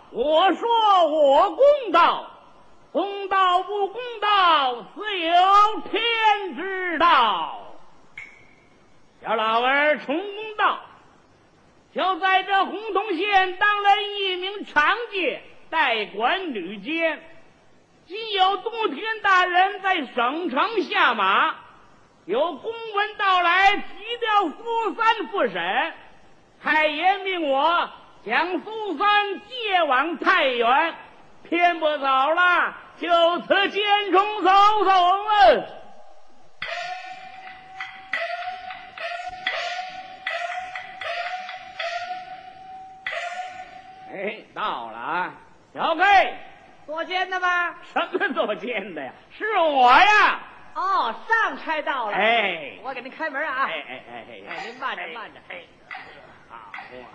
我说我公道，公道不公道，自有天知道。小老儿从公道，就在这洪洞县当了一名长监，代管旅监。今有杜天大人在省城下马，有公文到来，提调苏三复审。太爷命我将苏三接往太原，天不早了，就此监中走走了。哎，到了啊，小贝， 做监的吗？ 什么做监的呀？是我呀。 哦，上差到了。 哎， 我给您开门啊。 哎， 您慢着慢着。 哎，好啊。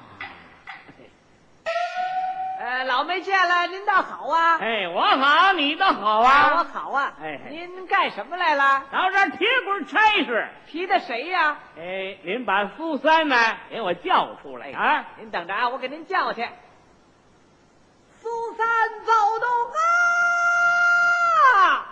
老没见了，您倒好啊。 哎，我好，你倒好啊。 我好啊。 哎， 您干什么来了？ 到这儿铁棍差事。 提的谁呀？ 哎，您把苏三呢给我叫出来啊！ 您等着啊，我给您叫去。苏三走动啊！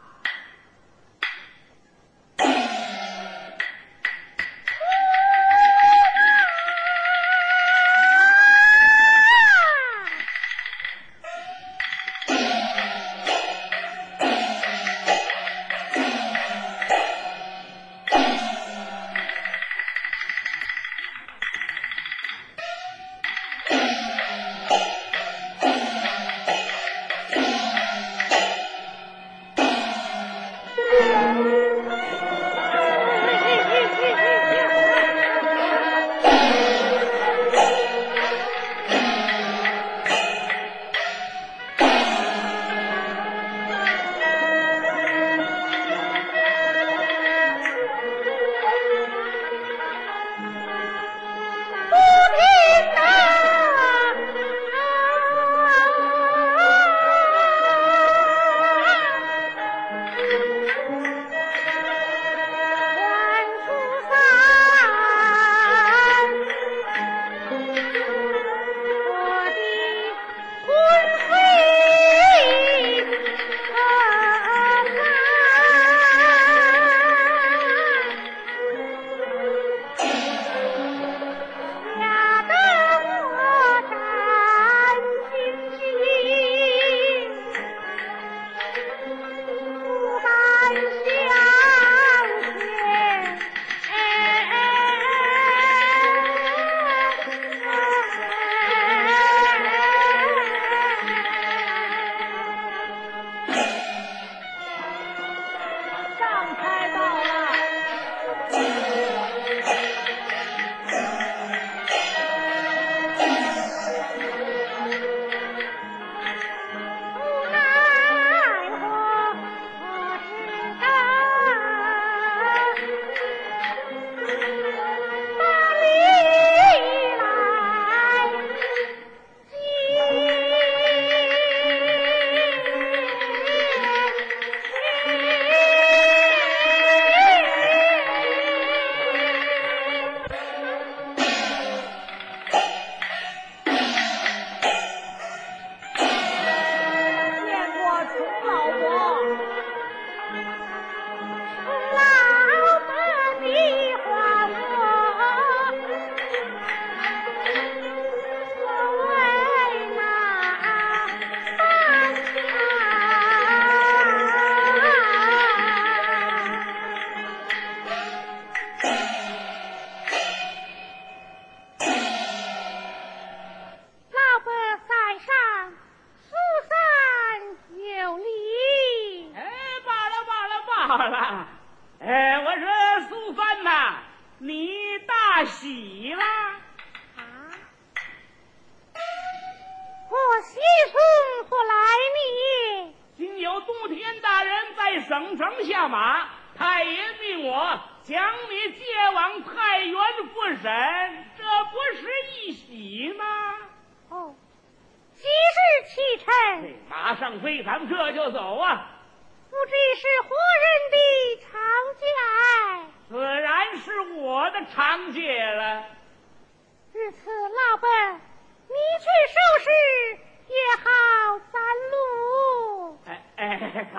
省城下马，太爷命我将你接往太原复审，这不是一喜吗？ 哦，即日启程， 马上飞，咱们这就走啊！ 不知是何人的长戒？ 自然是我的长戒了。 日此老本，你去收拾，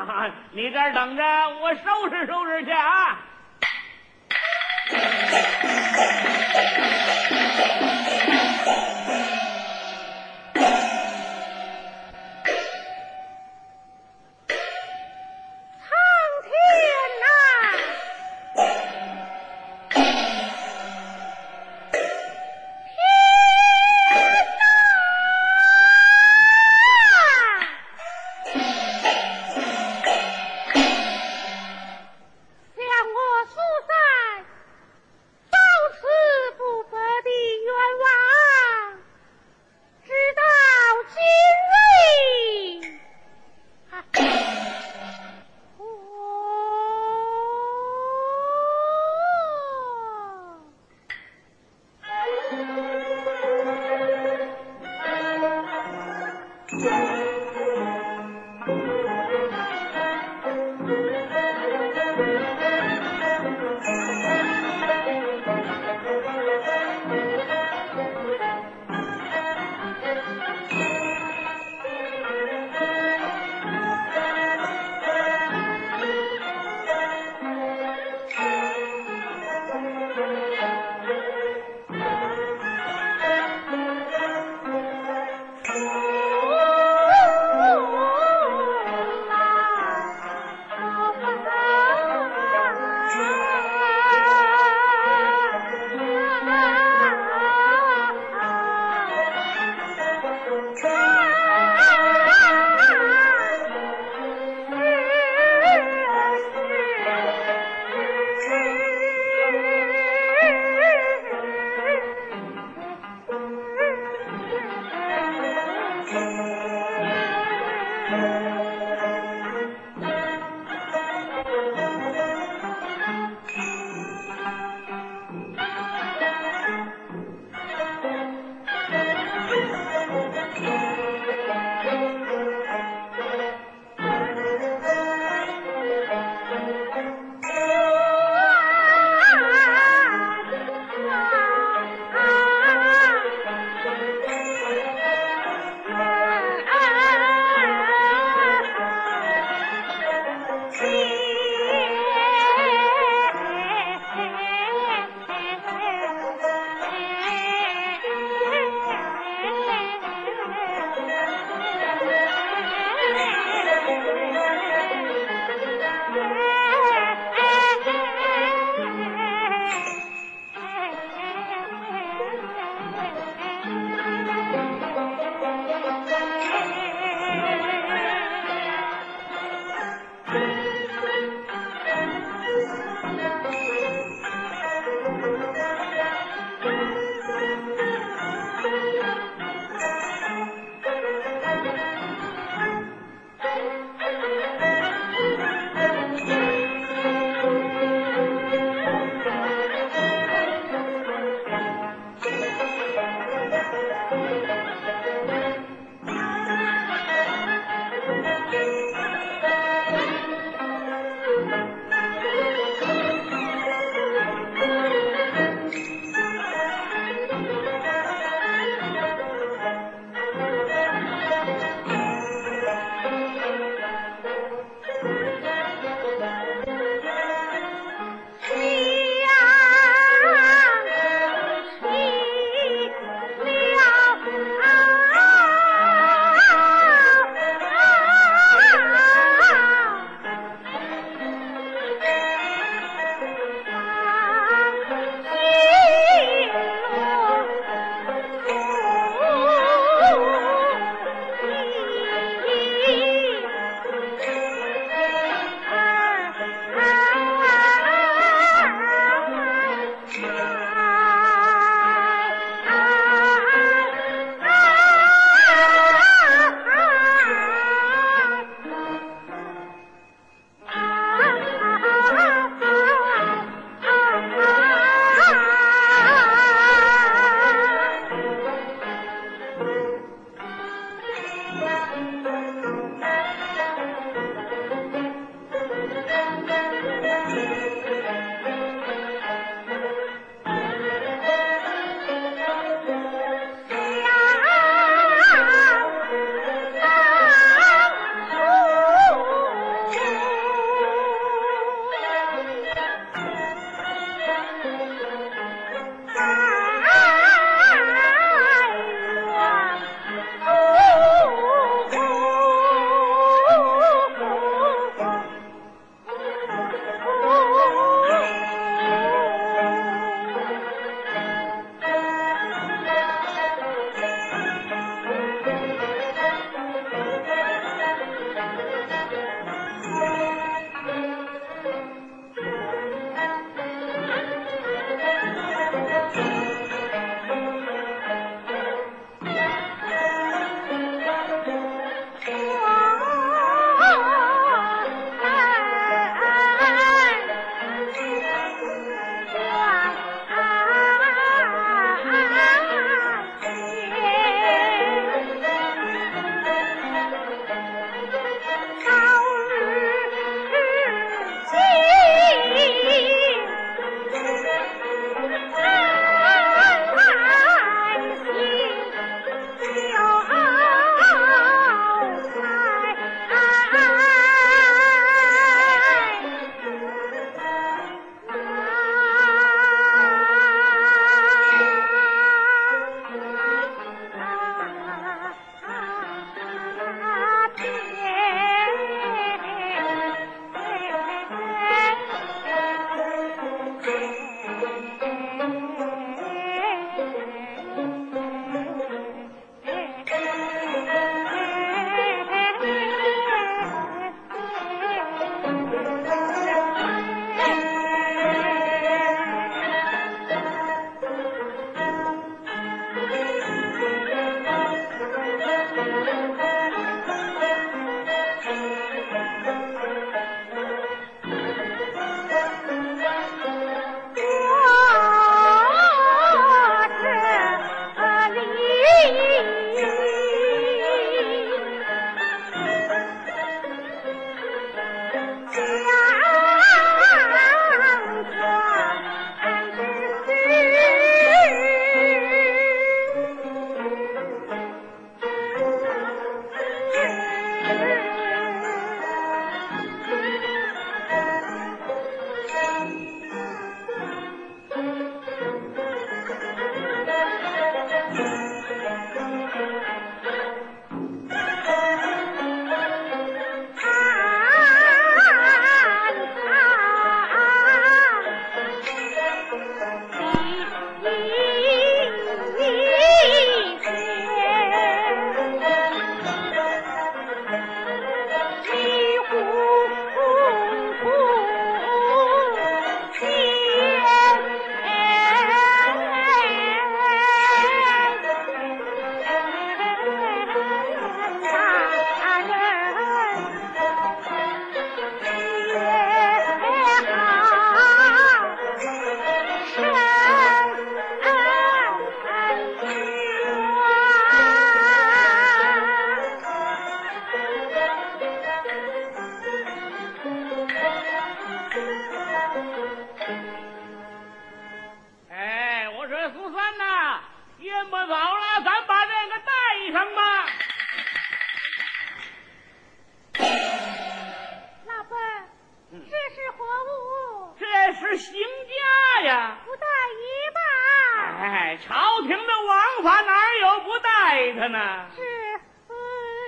你这儿等着，我收拾收拾去啊！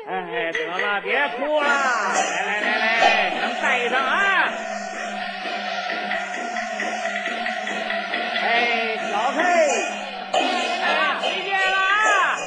哎，得了，别哭了，来，能带上啊！哎，小佩，哎，回见了啊！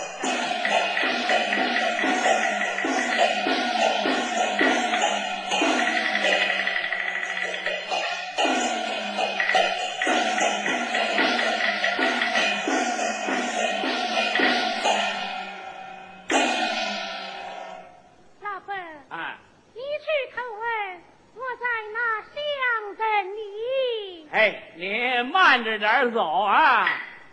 老本， 啊， 你去叩问，我在那乡镇里。 哎，你慢着点走啊！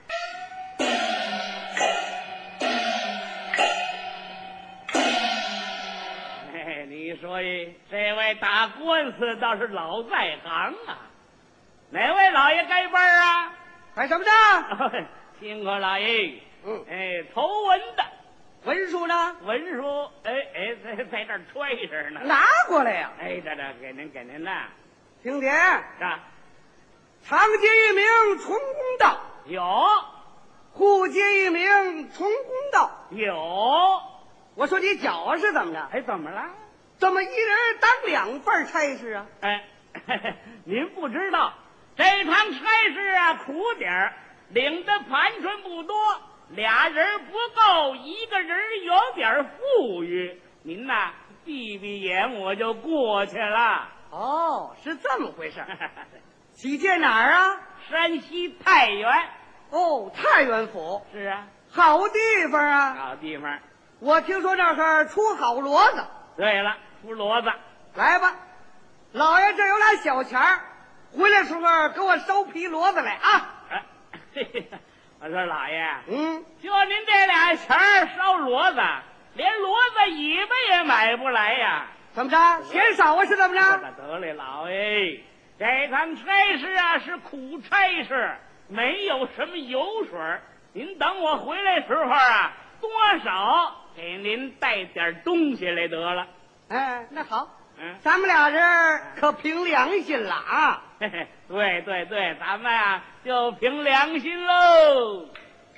哎，你说这位打官司倒是老在行啊！哪位老爷该班啊？ 干什么的？ 辛苦老爷。 嗯， 哎，头文的文书呢？ 文书，在这儿揣着呢。 拿过来呀！ 哎，这给您呐， 听点， 是吧？ 长街一名重公道， 有户街一名重公道。 有， 我说你搅是怎么着？ 哎，怎么了？ 怎么一人当两份差事啊？ 哎，您不知道，这趟差事啊苦点儿，领的盘缠不多，俩人不够，一个人有点富裕。您呐，闭闭眼我就过去了。 哦，是这么回事。起见哪儿啊？ 山西太原。 哦，太原府。 是啊， 好地方啊！ 好地方。 我听说那儿出好骡子。 对了，出骡子。 来吧，老爷这有俩小钱儿，回来时候给我收批骡子来啊！ 我说老爷，就您这俩钱儿烧骡子，连骡子尾巴也买不来呀！ 怎么着？嫌少啊？是怎么着？ 得嘞，老爷，这趟差事啊是苦差事，没有什么油水。您等我回来时候啊，多少给您带点东西来得了。 哎，那好，咱们俩人可凭良心了啊！ 嘿嘿，对，咱们啊就凭良心喽。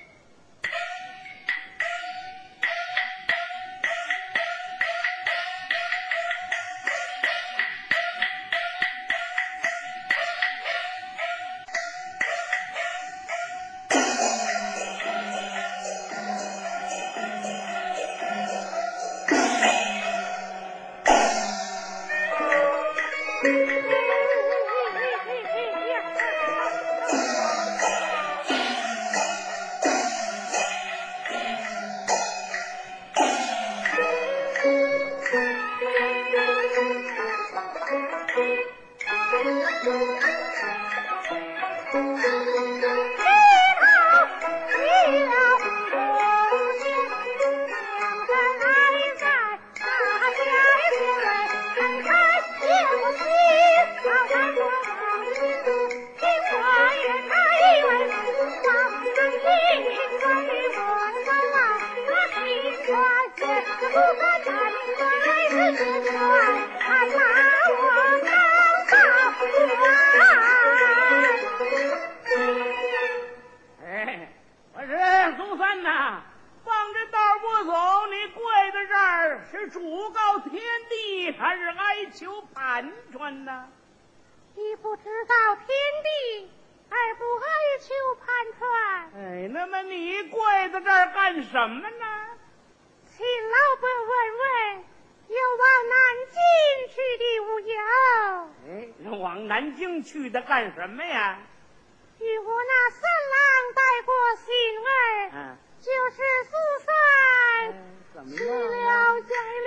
去的干什么呀？ 与我那三郎带过信儿，就是苏三怎么去了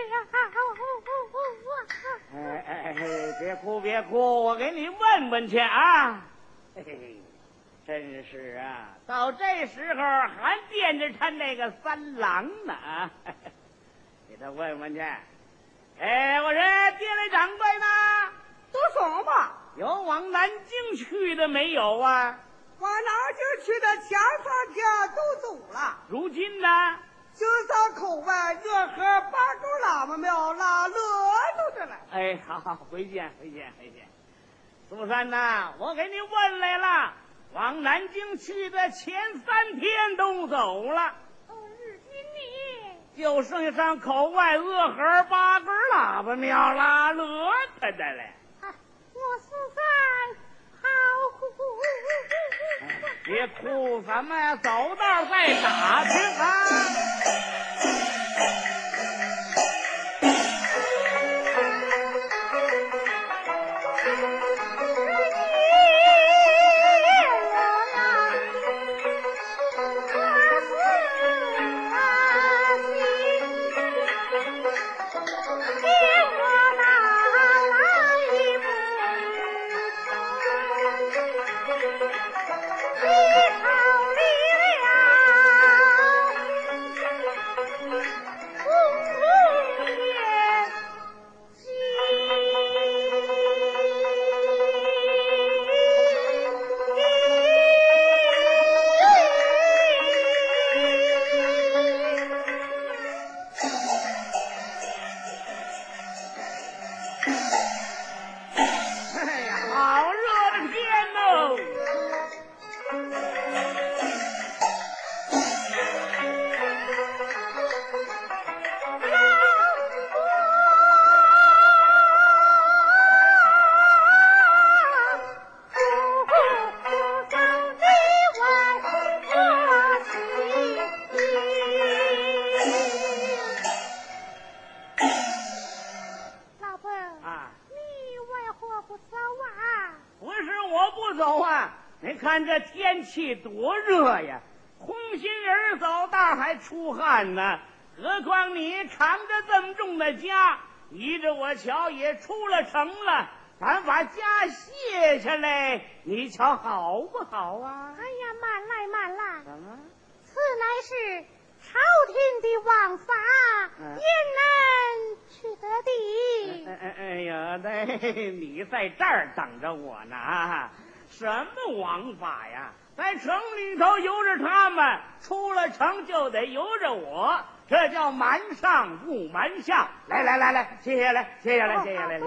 别哭，我给你问问去啊！嘿嘿，真是啊，到这时候还惦着他那个三郎呢啊！给他问问去。我说爹来掌柜呢？ 都说吧。 有往南京去的没有啊？ 往南京去的前3天都走了。 如今呢？ 就上口外热河八沟喇嘛庙拉乐都着了。 哎，好，回见。苏三呐，我给你问来了，往南京去的前3天都走了。 日今你就剩上口外鹅盒8根喇叭苗了，乐他的嘞！ 我实在好苦。 别哭什么呀？走道再打听啊！看这天气多热呀，红心人走道还出汗呢，何况你扛着这么重的家，依着我瞧也出了城了，咱把家卸下来，你瞧好不好啊？ 哎呀，慢来慢来， 怎么？ 此乃是朝廷的王法，焉能去得的？ 哎呀，你在这儿等着我呢。什么王法呀？在城里头由着他们，出了城就得由着我，这叫瞒上不瞒下。来，接下来。 多谢了。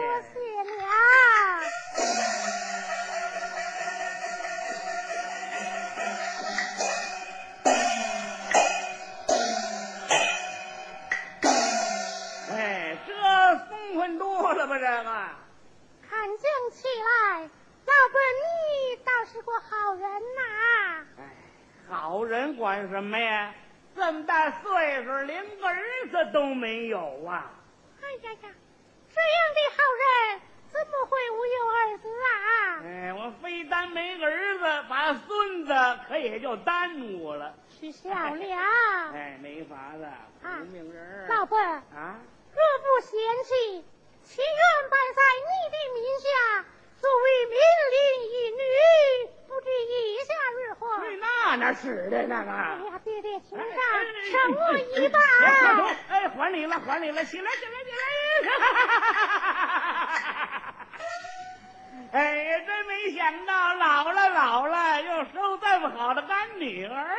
哎，这风分多了吧？这个看见起来。老伯，你倒是个好人呐！ 哎，好人管什么呀？这么大岁数，连个儿子都没有啊！ 哎呀，这样的好人怎么会无有儿子啊？ 哎，我非但没儿子，把孙子可也就耽误了。 取消了。 哎，没法子，苦命人。 老伯啊， 若不嫌弃，情愿摆在你的名下。作为命令一女，不知意下如何？ 那是的那个。 哎呀，爹爹请上，承我一把。 哎，还礼了，起来！哎呀，真没想到老了，又收这么好的干女儿。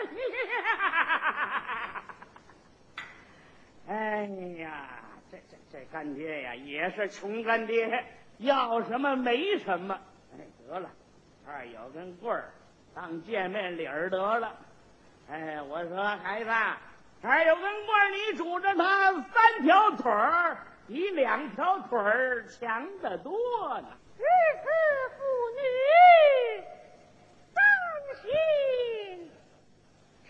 哎呀，这干爹呀，也是穷干爹。要什么没什么，哎，得了，这儿有根棍儿，当见面礼儿得了。哎，我说孩子，这儿有根棍儿，你拄着它3条腿儿，比2条腿儿强得多呢。 日子妇女，当心这。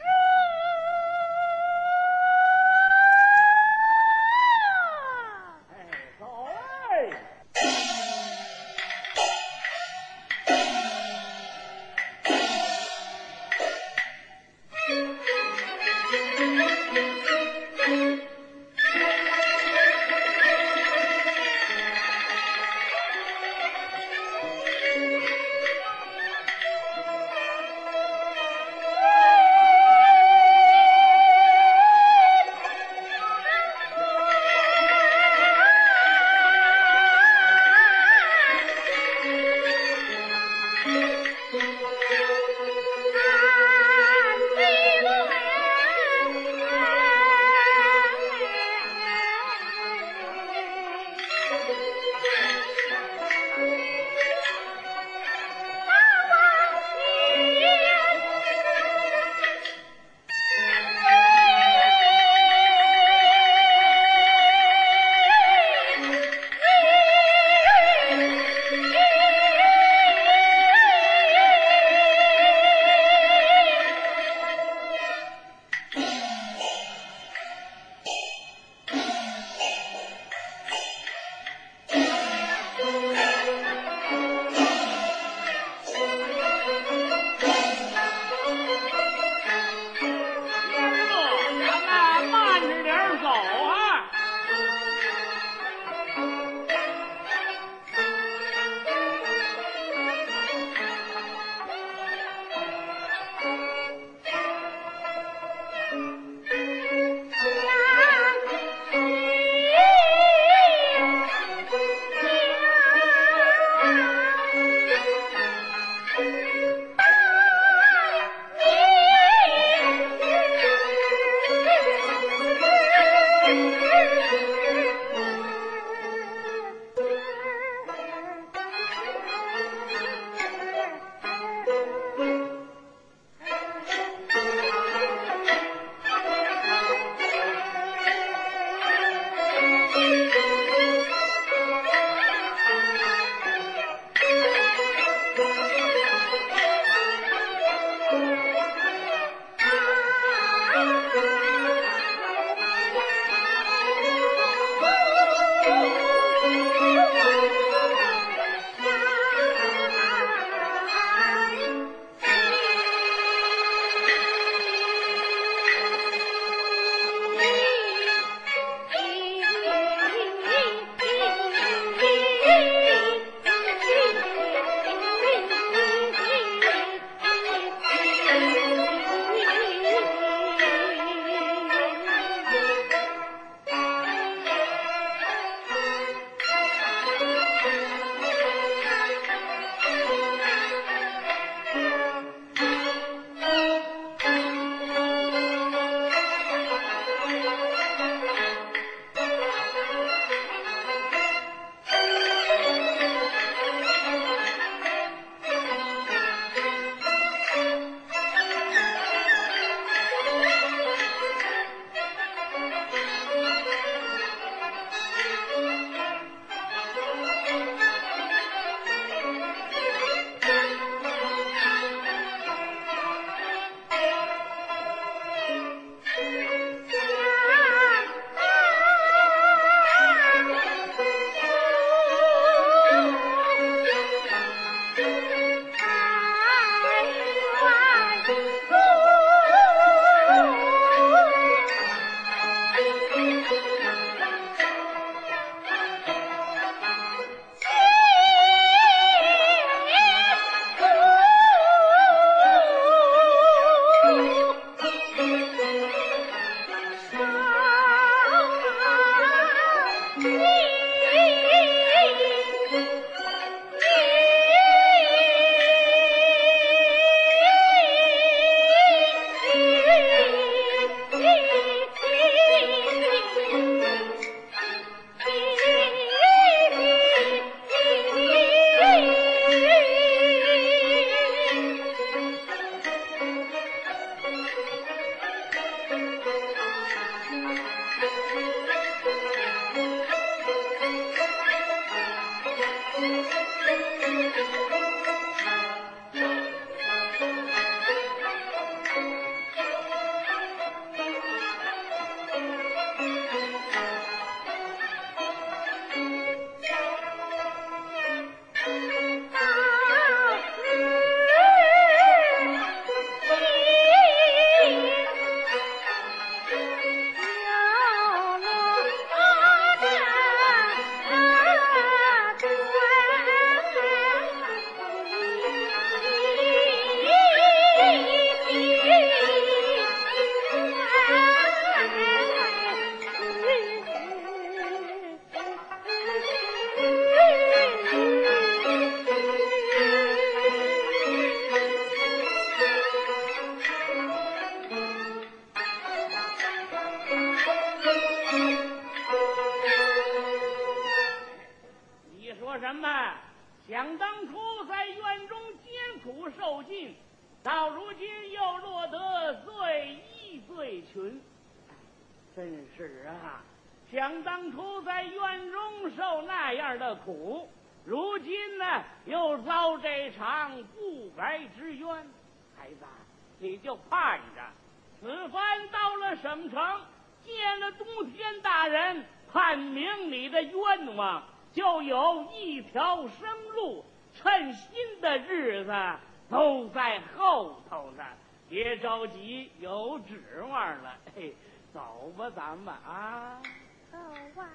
什么？想当初在院中艰苦受尽，到如今又落得罪一罪群，真是啊！想当初在院中受那样的苦，如今呢又遭这场不白之冤。孩子，你就盼着此番到了省城，见了东天大人，判明你的冤枉，就有一条生路，称心的日子都在后头呢。别着急，有指望了。嘿，走吧，咱们啊。 走吧。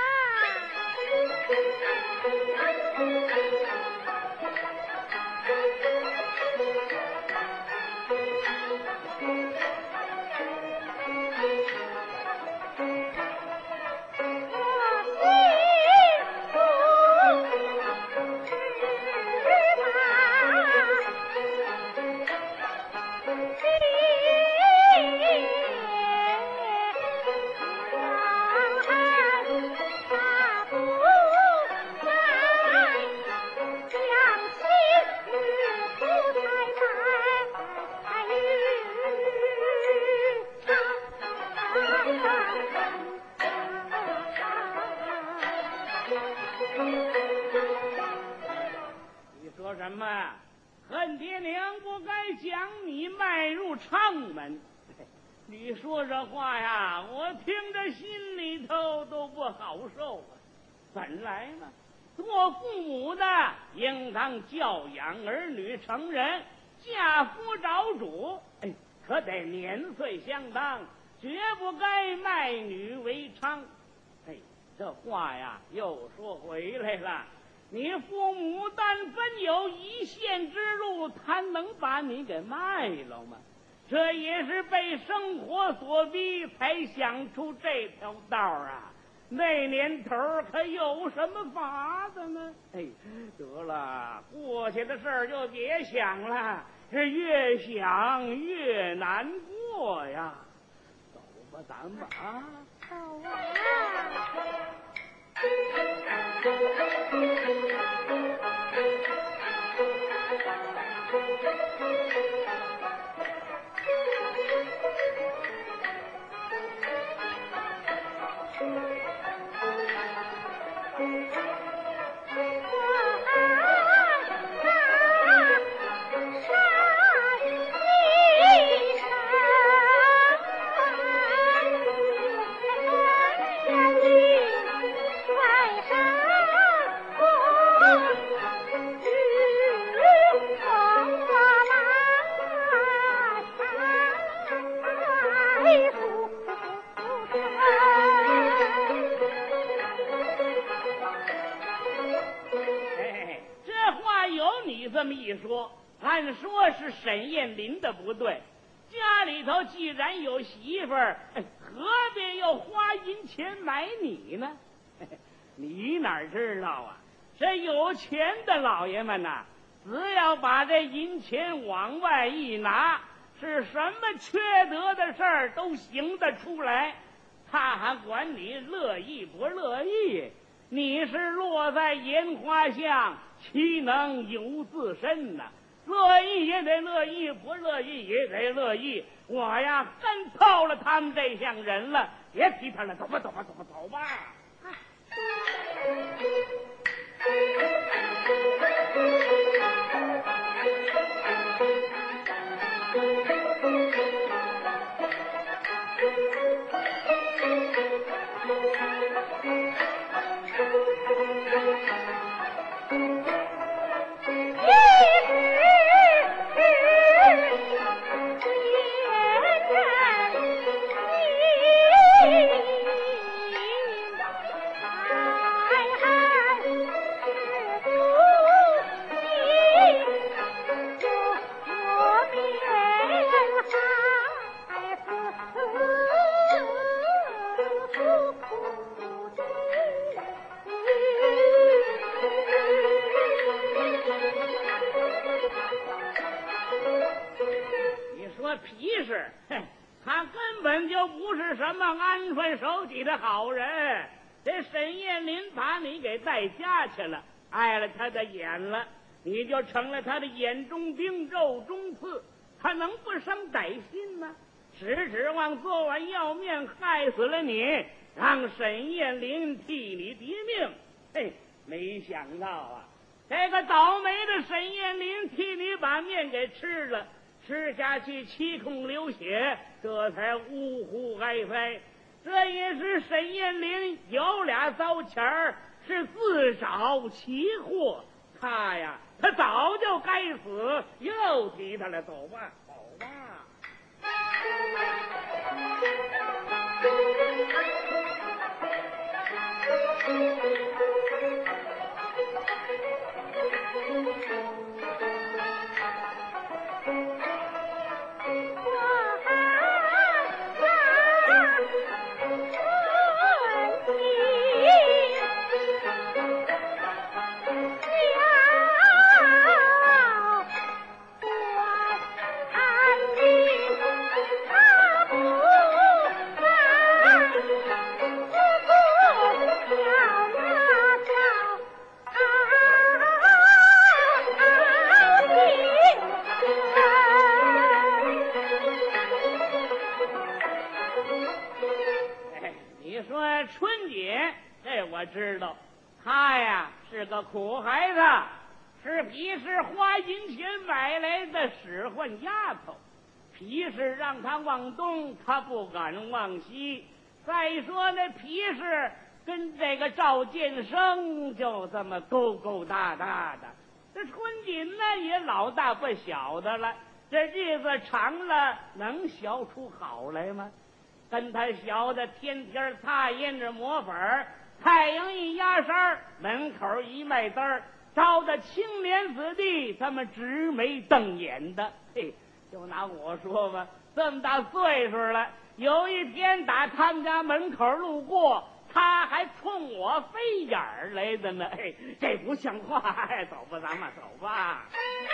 什么？恨爹娘不该将你迈入昌门。你说这话呀，我听着心里头都不好受啊。本来嘛，做父母的应当教养儿女成人，嫁夫找主，可得年岁相当，绝不该卖女为娼。这话呀又说回来了。你父母但分有一线之路，他能把你给卖了吗？这也是被生活所逼才想出这条道啊。那年头可有什么法子呢？得了，过去的事儿就别想了，是越想越难过呀。走吧，咱们啊。 走啊。 这么一说，按说是沈艳林的不对。家里头既然有媳妇儿，何必又花银钱买你呢？你哪知道啊？这有钱的老爷们呐，只要把这银钱往外一拿，是什么缺德的事儿都行得出来。他还管你乐意不乐意？你是落在烟花巷，岂能由自身呢？乐意也得乐意，不乐意也得乐意。我呀，真透了他们这项人了，别提他了，走吧，走吧，走吧，走吧。皮实，他根本就不是什么安分守己的好人。这沈艳林把你给带家去了， 碍了他的眼了，你就成了他的眼中钉、肉中刺，他能不生歹心吗？只指望昨晚要面害死了你，让沈艳玲替你敌命。嘿，没想到啊，这个倒霉的沈艳玲替你把面给吃了，吃下去七孔流血，这才呜呼哀哉。这也是沈艳玲有俩糟钱儿，是自找其祸。他呀，他早就该死，又提他了。走吧，走吧。春姐，这我知道，她呀是个苦孩子，是皮氏花银钱买来的使唤丫头。皮氏让她往东，她不敢往西。再说那皮氏跟这个赵建生就这么勾勾搭搭的，这春锦呢也老大不小的了，这日子长了能学出好来吗？跟他学的天天擦胭脂抹粉，太阳一压山，门口一卖单儿，招的青年子弟他们直眉瞪眼的。嘿，就拿我说吧，这么大岁数了，有一天打他们家门口路过，他还冲我飞眼儿来的呢。嘿，这不像话。哎，走吧，咱们走吧。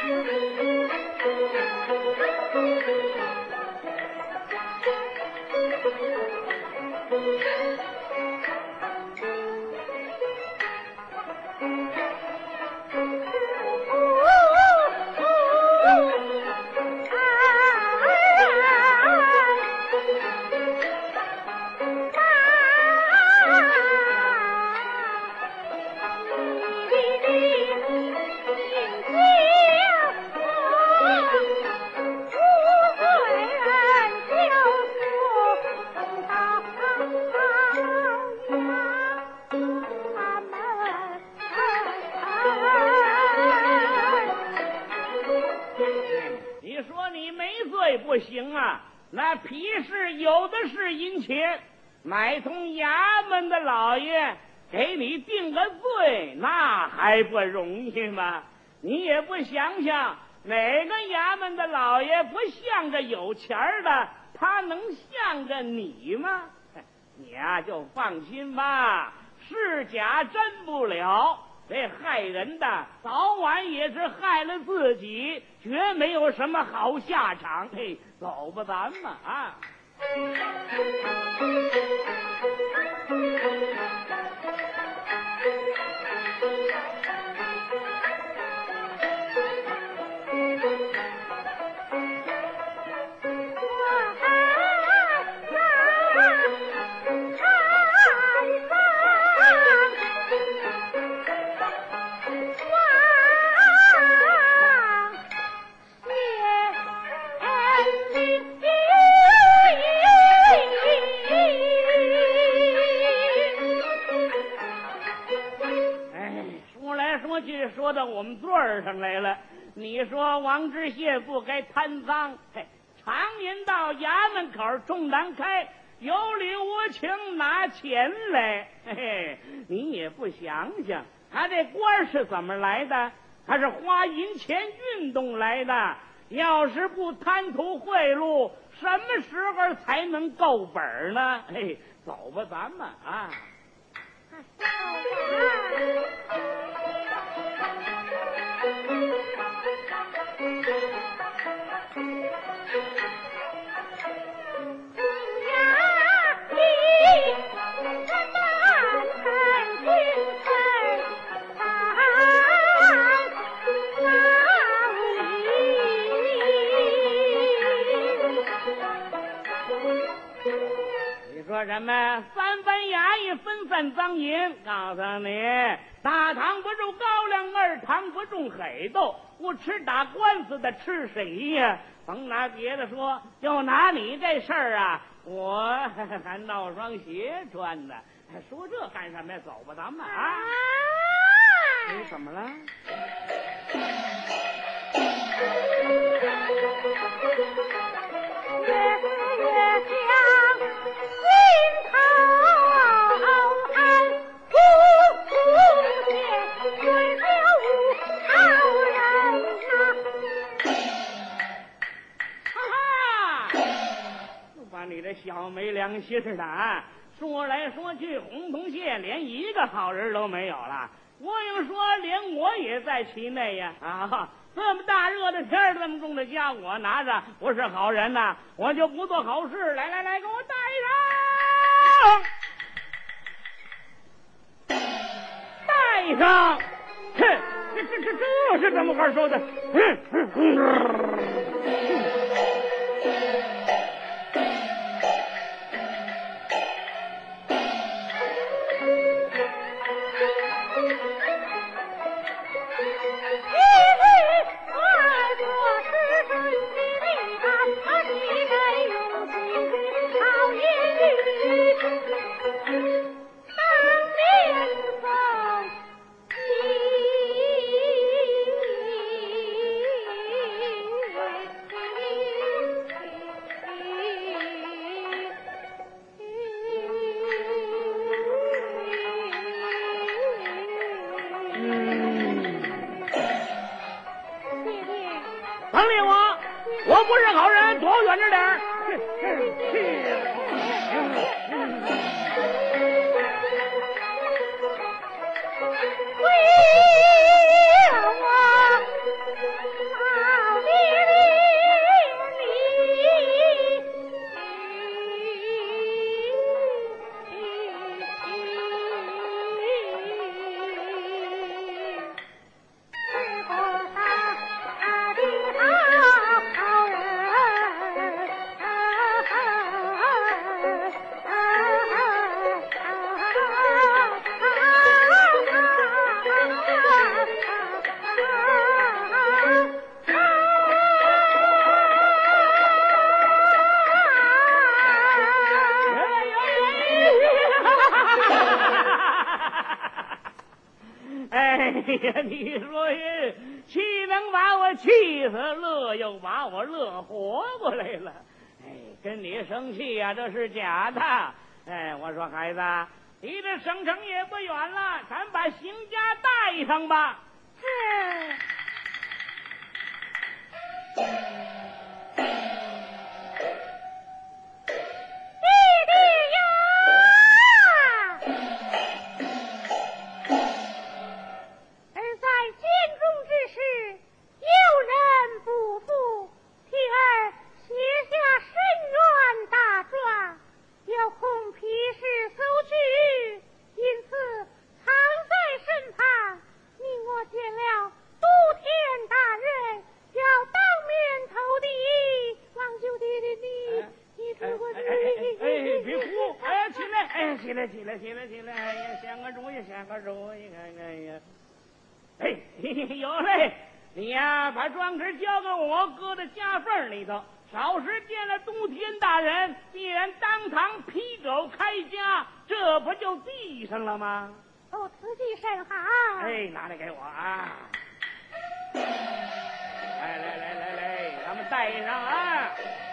不行啊，那皮氏有的是银钱，买通衙门的老爷给你定个罪，那还不容易吗？你也不想想，哪个衙门的老爷不向着有钱的，他能向着你吗？你呀就放心吧，是假真不了。这害人的早晚也是害了自己，绝没有什么好下场。嘿，走吧，咱们啊。说到我们座儿上来了，你说王知县不该贪赃，嘿，常年到衙门口中南开，有理无情拿钱来，嘿嘿，你也不想想，他这官是怎么来的？他是花银钱运动来的。要是不贪图贿赂，什么时候才能够本呢？嘿，走吧，咱们啊。 呀，你什么陈君臣啊？ 干脏银，告诉你，大唐不中高粱，二唐不中黑豆，不吃打官司的吃谁呀？甭拿别的说，就拿你这事儿啊，我还闹双鞋穿呢。说这干什么呀？走吧，咱们啊！你怎么了？ 越是越想心头寒，不见水流好人哈哈！就把你这小没良心的啊！说来说去，洪洞县连一个好人都没有了。我硬说，连我也在其内呀！啊，这么大热的天儿，这么重的家我拿着，不是好人呐，我就不做好事。来来来，给我带上，带上！哼，这是怎么话说的？甭理我，我不是好人，躲远着点儿。哎呀，你说呀，气能把我气死，乐又把我乐活过来了。哎，跟你生气呀，这是假的。哎，我说孩子，离这省城也不远了，咱把邢家带上吧。起来！哎呀，想个主意，想个主意！哎呀，哎，有嘞！你呀，把状纸交给我，搁在夹缝里头。少时见了都天大人，必然当堂劈狗开家，这不就地上了吗？ 哦，此计甚好。 哎，拿来给我啊！来，咱们带上啊！